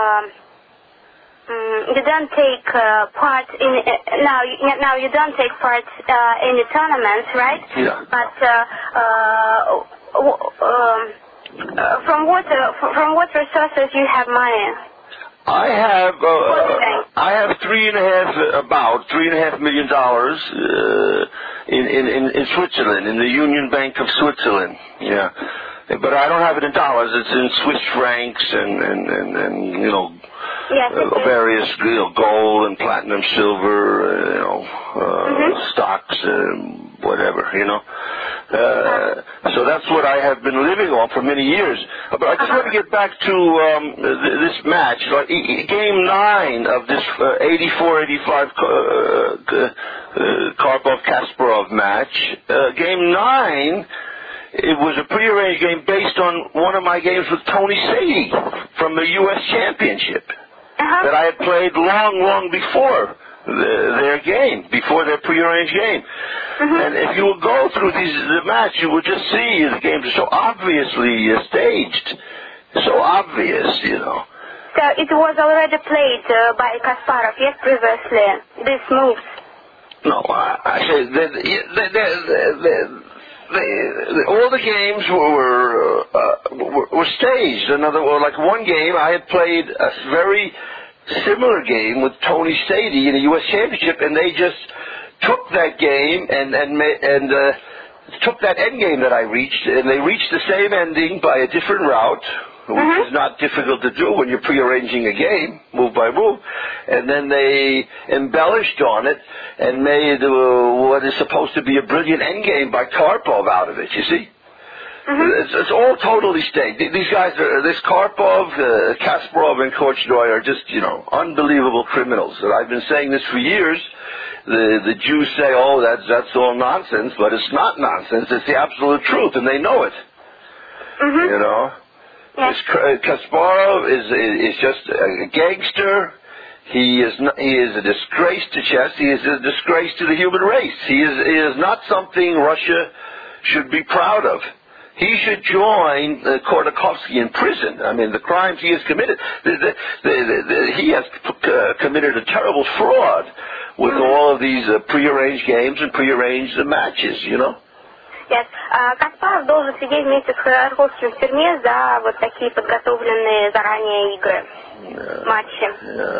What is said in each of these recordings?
you don't take part in now you don't take part in the tournaments, right? Yeah. But from what resources you have money? I have about $3.5 million in Switzerland, in the Union Bank of Switzerland. Yeah, but I don't have it in dollars. It's in Swiss francs and Yes, various gold and platinum, silver, stocks, whatever, So that's what I have been living on for many years. But I just want to get back to this match. Game 9 of this 84-85 Karpov-Kasparov match. Game 9, it was a prearranged game based on one of my games with Tony Sadie from the U.S. Championship that I had played long before their game, before their prearranged game. And if you will go through the match, you will just see the games are so obviously staged, so obvious, So it was already played by Kasparov, yes, previously, these moves? No, I say all the games were staged. In other words, like one game, I had played a very similar game with Tony Sadie in the U.S. Championship, and they just took that game and took that end game that I reached, and they reached the same ending by a different route, which is not difficult to do when you're prearranging a game, move by move, and then they embellished on it and made what is supposed to be a brilliant end game by Karpov out of it, you see? It's all totally staged. These guys this Karpov, Kasparov, and Korchnoi are just, unbelievable criminals. And I've been saying this for years. The Jews say, oh, that's all nonsense, but it's not nonsense. It's the absolute truth, and they know it. Yes. Kasparov is just a gangster. He is a disgrace to chess. He is a disgrace to the human race. He is not something Russia should be proud of. He should join Khodorkovsky in prison. I mean, the crimes he has committed. He has committed a terrible fraud with all of these prearranged games and prearranged matches, Yes. Каспаров должен сидеть вместе с Ходорковским в тюрьме за вот такие подготовленные заранее игры, матчи.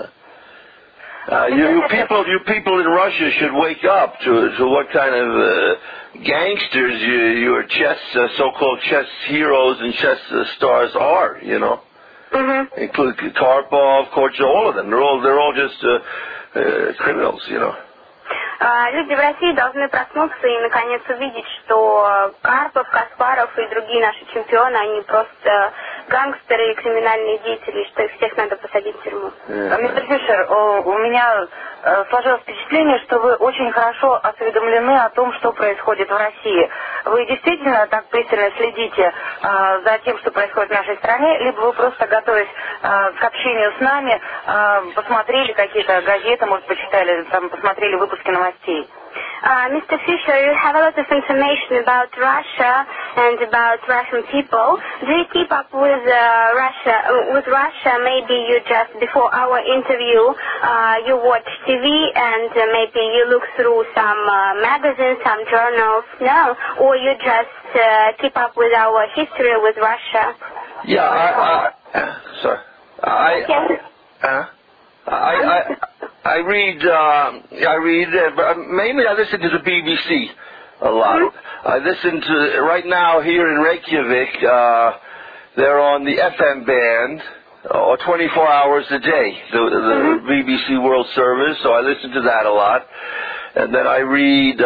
You people in Russia should wake up to what kind of gangsters your chess, so-called chess heroes and chess stars are, Including Karpov, Korchnoi, all of them. They're all just criminals, Люди в России должны проснуться и наконец увидеть, что Карпов, Каспаров и другие наши чемпионы, они просто гангстеры и криминальные деятели, что их всех надо посадить в тюрьму. Мистер Фишер, у меня сложилось впечатление, что вы очень хорошо осведомлены о том, что происходит в России. Вы действительно так пристально следите за тем, что происходит в нашей стране, либо вы просто, готовясь к общению с нами, посмотрели какие-то газеты, может, почитали, посмотрели выпуски новостей? Mr. Fisher, you have a lot of information about Russia and about Russian people. Do you keep up with Russia? Maybe you just, before our interview, you watch TV and maybe you look through some magazines, some journals, no? Or you just keep up with our history with Russia? Yeah, I read, but mainly I listen to the BBC a lot. I listen to, right now here in Reykjavik, they're on the FM band, 24 hours a day, the BBC World Service, so I listen to that a lot. And then I read,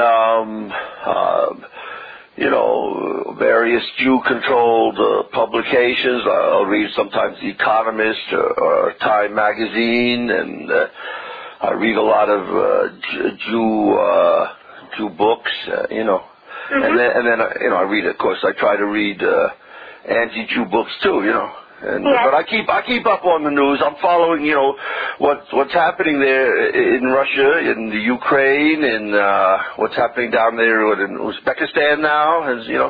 various Jew-controlled publications. I'll read sometimes The Economist or Time Magazine, and I read a lot of Jew books, and then I read, of course, I try to read anti-Jew books too, But I keep up on the news. I'm following, what's happening there in Russia, in the Ukraine, and what's happening down there in Uzbekistan now,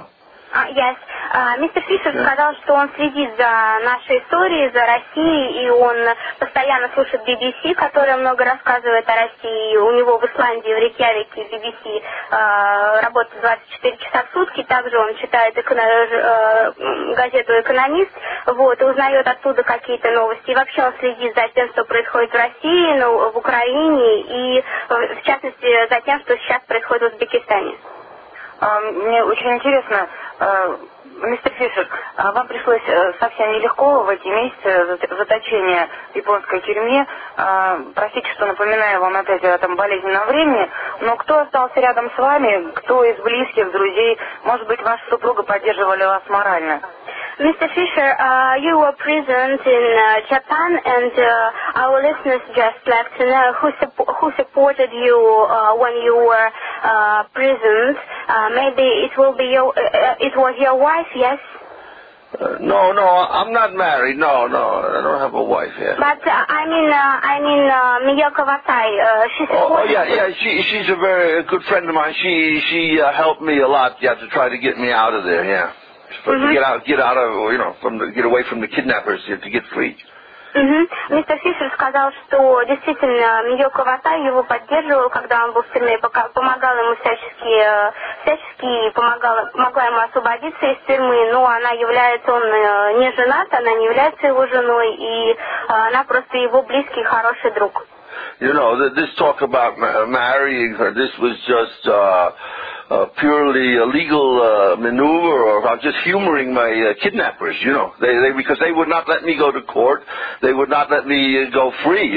Yes. Мистер Фишер сказал, что он следит за нашей историей, за Россией, и он постоянно слушает BBC, которая много рассказывает о России. У него в Исландии, в Рейкьявике, BBC работает 24 часа в сутки. Также он читает газету «Экономист», вот, и узнает оттуда какие-то новости. И вообще он следит за тем, что происходит в России, в Украине, и в частности за тем, что сейчас происходит в Узбекистане. Мне очень интересно, мистер Фишер, вам пришлось совсем нелегко в эти месяцы заточения в японской тюрьме. Простите, что напоминаю вам опять о этом болезненном времени, но кто остался рядом с вами, кто из близких, друзей, может быть, ваша супруга поддерживали вас морально? Mr. Fisher, you were present in Japan, and our listeners just like to know who supported you when you were prisoned. Maybe it was your wife, yes? No, I'm not married. No, I don't have a wife yet. But I mean, Miyoko Watai. She supported yeah. She's a very good friend of mine. She helped me a lot. To try to get me out of there. Yeah. To get out of, get away from the kidnappers, to get free. Мистер Фишер сказал, что действительно Миёко Ватай его поддерживал, когда он был в тюрьме, помогал ему всячески помогла ему освободиться из тюрьмы, но он не женат, она не является его женой, и она просто его близкий, хороший друг. This talk about marrying her, this was just purely a legal maneuver, or I'm just humoring my kidnappers, They because they would not let me go to court, they would not let me go free,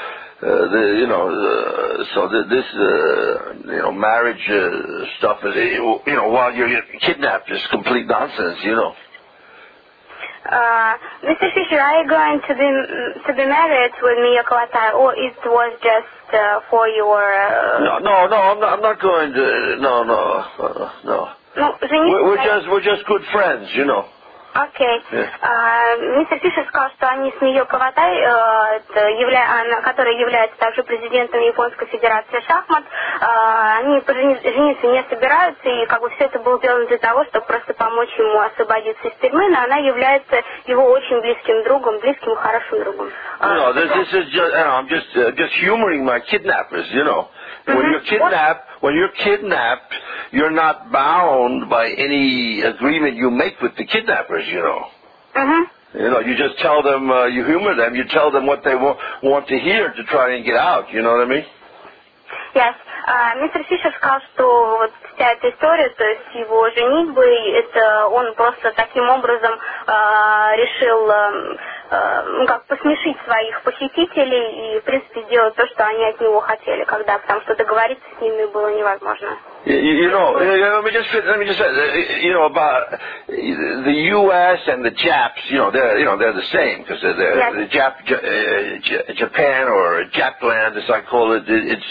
so this marriage stuff is, while you're kidnapped is complete nonsense, Mr. Fisher, are you going to be married with Miyoko Watai, or it was just for your... No, I'm not going to... No. We're just good friends, Окей. Мистер Фишер сказал, что они с Миёко Ватай, которая является также президентом Японской Федерации шахмат, они жениться не собираются, и все это было сделано для того, чтобы просто помочь ему освободиться из тюрьмы, но она является его очень близким другом, близким и хорошим другом. This is just, I'm just humoring my kidnappers, When you're kidnapped, you're not bound by any agreement you make with the kidnappers, You just tell them, you humor them, you tell them what they want to hear to try and get out, you know what I mean? Yes. Мистер Фишер сказал, что вот вся эта история, то есть его женитьбы, это он просто таким образом решил посмешить своих посетителей и, в принципе, сделать то, что они от него хотели, потому что договориться с ними было невозможно. Let me just say, about the U.S. and the Japs, they're the same, because the Japan, or Japland, as I call it,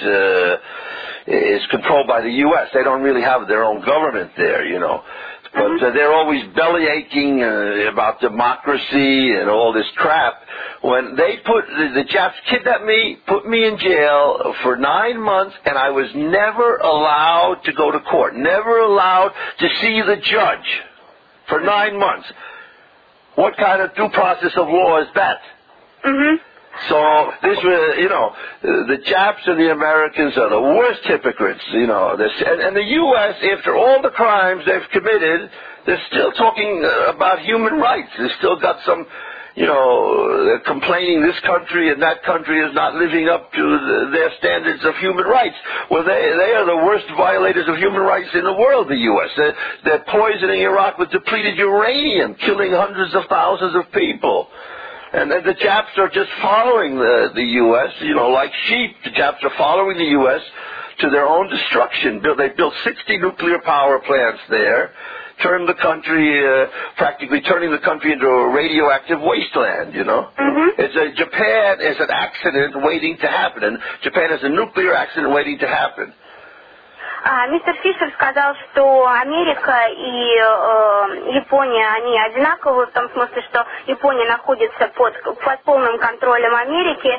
it's controlled by the U.S. They don't really have their own government there, But they're always bellyaching about democracy and all this crap. When they the Japs kidnapped me, put me in jail for 9 months, and I was never allowed to go to court, never allowed to see the judge for 9 months. What kind of due process of law is that? So this was, the Japs and the Americans are the worst hypocrites, and the U.S., after all the crimes they've committed, they're still talking about human rights. They've still got some, they're complaining this country and that country is not living up to their standards of human rights. Well, they are the worst violators of human rights in the world, the U.S. They're poisoning Iraq with depleted uranium, killing hundreds of thousands of people. And the Japs are just following the U.S., like sheep. The Japs are following the U.S. to their own destruction. They built 60 nuclear power plants there, practically turning the country into a radioactive wasteland, Japan is an accident waiting to happen, and Japan is a nuclear accident waiting to happen. Мистер Фишер сказал, что Америка и Япония, они одинаковы в том смысле, что Япония находится под полным контролем Америки,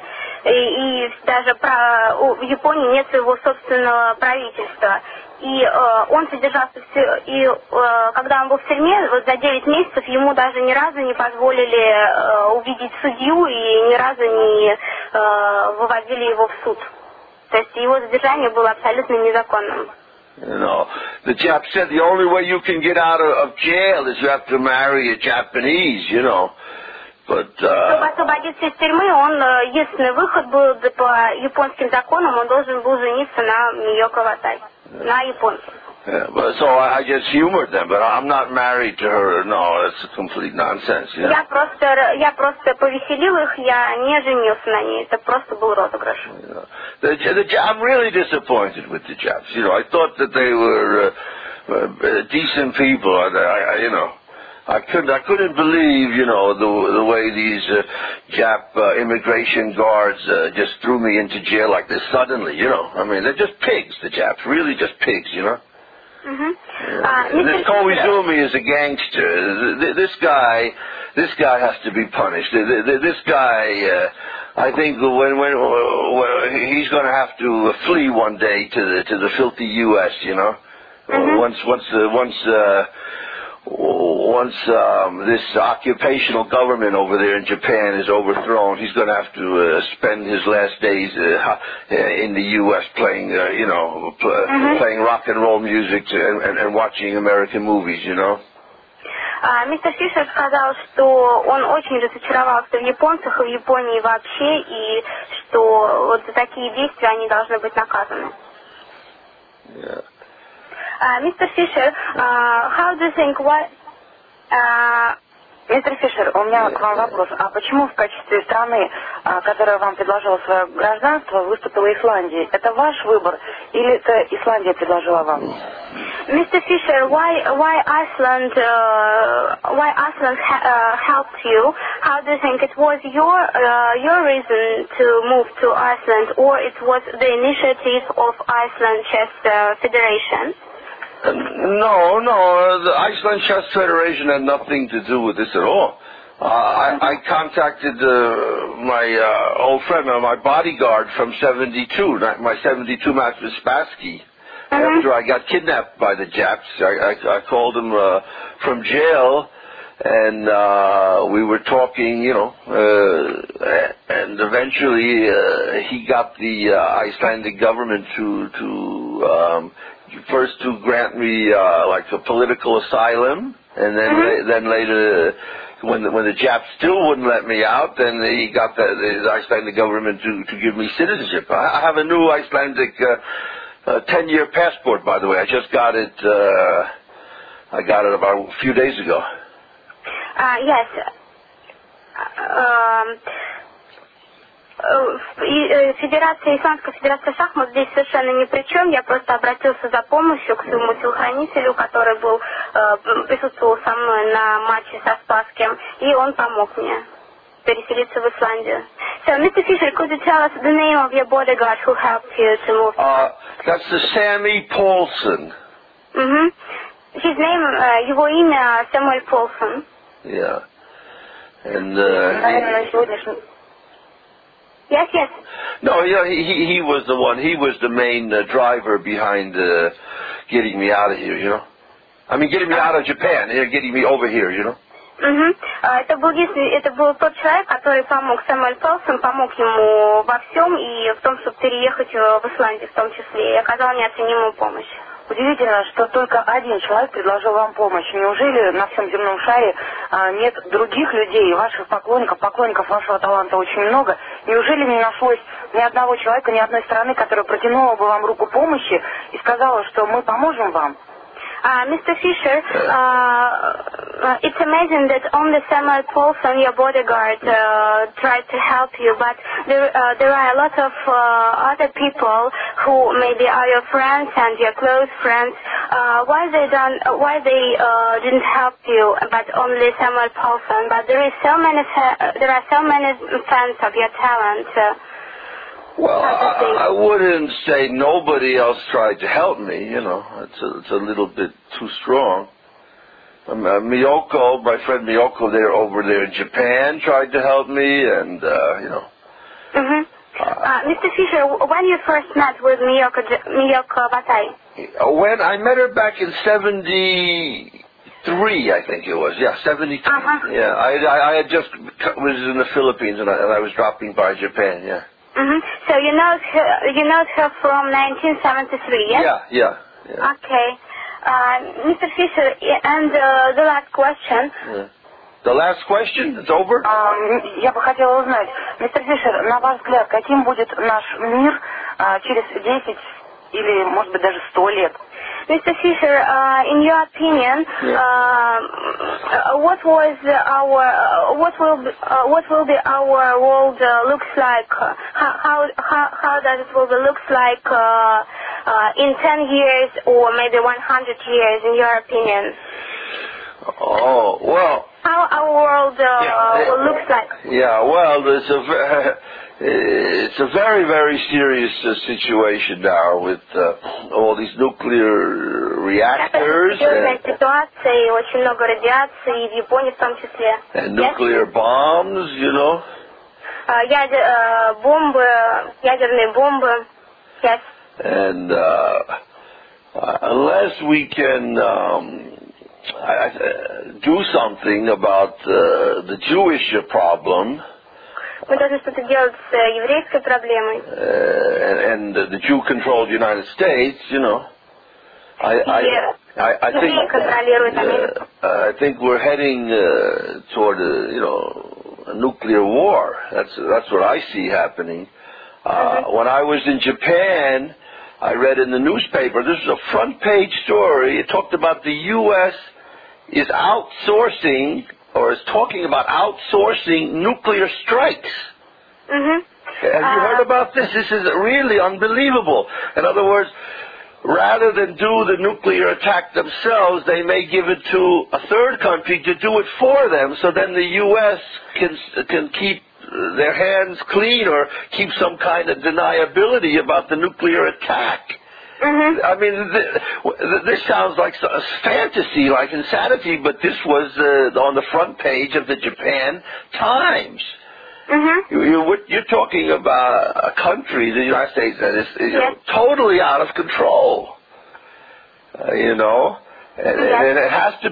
и даже в Японии нет своего собственного правительства. И он содержался когда он был в тюрьме, вот за 9 месяцев ему даже ни разу не позволили увидеть судью и ни разу не выводили его в суд. То есть его задержание было абсолютно незаконным. You know, the Jap said the only way you can get out of jail is you have to marry a Japanese, you know. But, чтобы освободиться из тюрьмы, единственный выход был по японским законам, он должен был жениться на Миёко Ватаки, на японце. Yeah, but so I just humored them, but I'm not married to her. No, that's complete nonsense. You know? Я просто повеселил их, я не женился на ней. Это просто был розыгрыш. I'm really disappointed with the Japs. You know, I thought that they were decent people. I couldn't believe, you know, the way these Jap immigration guards just threw me into jail like this suddenly. You know, I mean, they're just pigs. The Japs, really, just pigs. You know. This Koizumi is a gangster. This guy has to be punished. This guy, I think, when he's going to have to flee one day to the filthy U.S. You know, once this occupational government over there in Japan is overthrown, he's going to have to spend his last days in the U.S. playing, playing rock and roll music and watching American movies, you know. Мистер Фишер сказал, что он очень разочаровался в японцах и в Японии вообще, и что вот за такие действия они должны быть наказаны. Yeah. Mr. Fisher, how do you think Мистер Фишер, у меня к вам вопрос. А почему в качестве страны, которая вам предложила свое гражданство, выступила Исландия? Это ваш выбор или это Исландия предложила вам? Mr. Fisher, why Iceland helped you? How do you think it was your reason to move to Iceland, or it was the initiative of Iceland Chess Federation? No, the Iceland Chess Federation had nothing to do with this at all. I contacted my old friend, my bodyguard from 72, my 72 Master Spassky. After I got kidnapped by the Japs, I called him from jail, and we were talking, you know, and eventually he got the Icelandic government to first to grant me like a political asylum, and then later when the Japs still wouldn't let me out, then he got the Icelandic government to give me citizenship. I have a new Icelandic 10-year passport, by the way. I just got it. I got it about a few days ago. Yes. Исландская федерация шахмат здесь совершенно ни при чем. Я просто обратился за помощью к своему телохранителю, который присутствовал со мной на матче со Спасским, и он помог мне переселиться в Исландию. So, Mr. Fisher, could you tell us the name of your bodyguard who helped you to move? That's the Sammy Paulson. His name, его имя Samuel Paulson. Yeah. And Yes. No, he was the one. He was the main driver behind getting me out of here, you know. I mean, getting me out of Japan, getting me over here, you know. Это был тот человек, который помог, Сэмюэль Пэлсон, помог ему во всем, и в том, чтобы переехать в Исландию в том числе, и оказал неоценимую помощь. Удивительно, что только один человек предложил вам помощь. Неужели на всем земном шаре нет других людей, ваших поклонников вашего таланта очень много? Неужели не нашлось ни одного человека, ни одной страны, которая протянула бы вам руку помощи и сказала, что мы поможем вам? Mr. Fisher, it's amazing that only Samuel Paulson, your bodyguard, tried to help you, but there are a lot of other people who maybe are your friends and your close friends. Why they didn't help you, but only Samuel Paulson? But there are so many fans of your talent. Well, I wouldn't say nobody else tried to help me, you know. It's a little bit too strong. Miyoko, my friend Miyoko over there in Japan tried to help me, and, you know. Mr. Fisher, when you first met with Miyoko Watai? When I met her back in 73, I think it was. Yeah, 73. Uh-huh. Yeah, I had just was in the Philippines and I was dropping by Japan. Yeah. Mm-hmm. So you know her from 1973, yes? Yeah. Okay. Mr. Fisher, and the last question. Yeah. The last question? It's over? Я бы хотела узнать, мистер Фишер, на ваш взгляд, каким будет наш мир через 10 или, может быть, даже 100 лет? Mr. Fisher, in your opinion, what will be our world looks like? How does it will be looks like in 10 years or maybe 100 years? In your opinion? Oh well. How our world will looks like? Yeah, well, it's a very, very serious situation now with all these nuclear reactors and nuclear bombs, you know. Ядерные бомбы, yes. And unless we can do something about the Jewish problem, мы должны что-то делать с еврейской проблемой. And the Jew-controlled United States, you know. I think we're heading toward a nuclear war. That's what I see happening. When I was in Japan, I read in the newspaper, this is a front page story. It talked about the U.S. is outsourcing or is talking about outsourcing nuclear strikes. Mm-hmm. Have you heard about this? This is really unbelievable. In other words, rather than do the nuclear attack themselves, they may give it to a third country to do it for them, so then the U.S. can keep their hands clean or keep some kind of deniability about the nuclear attack. Mm-hmm. I mean, this sounds like a fantasy, like insanity, but this was on the front page of the Japan Times. Mm-hmm. You're talking about a country, the United States, that is totally out of control. And it has to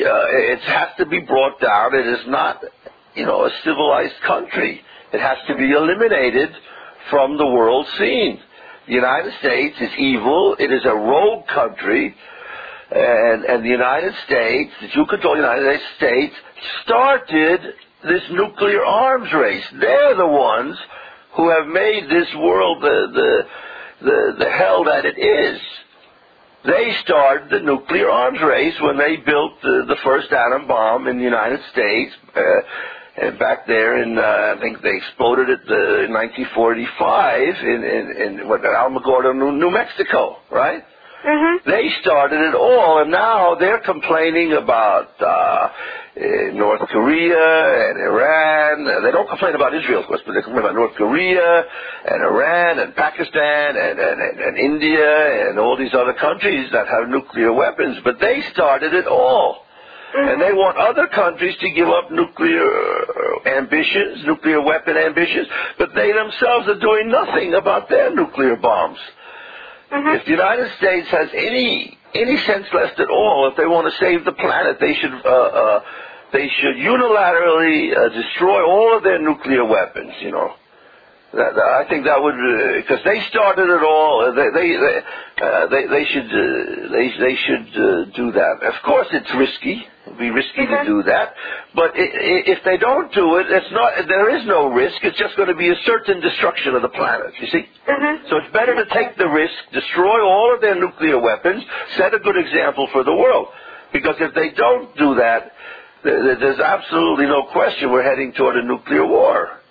be brought down. It is not, a civilized country. It has to be eliminated from the world scene. The United States is evil. It is a rogue country. And the United States, the Jew-controlled United States, started this nuclear arms race. They're the ones who have made this world the hell that it is. They started the nuclear arms race when they built the first atom bomb in the United States. And back there I think they exploded it in 1945 in Alamogordo, New Mexico, right? Mm-hmm. They started it all, and now they're complaining about North Korea and Iran. They don't complain about Israel, of course, but they complain about North Korea and Iran and Pakistan and India and all these other countries that have nuclear weapons. But they started it all. Mm-hmm. And they want other countries to give up nuclear ambitions, nuclear weapon ambitions, but they themselves are doing nothing about their nuclear bombs. Mm-hmm. If the United States has any sense left at all, if they want to save the planet, they should unilaterally destroy all of their nuclear weapons. I think that would, because they started it all. They should do that. Of course, it's risky. It'd be risky to do that. But if they don't do it, there is no risk. It's just going to be a certain destruction of the planet. You see? Mm-hmm. So it's better to take the risk, destroy all of their nuclear weapons, set a good example for the world. Because if they don't do that, there's absolutely no question we're heading toward a nuclear war.